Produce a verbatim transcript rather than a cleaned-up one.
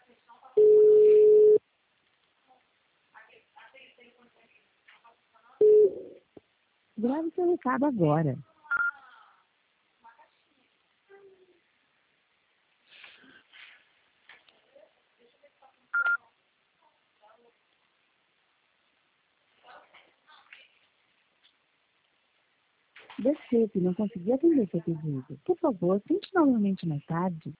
Grave seu recado agora. Desculpe, não consegui atender seu pedido. Por favor, tente novamente mais tarde.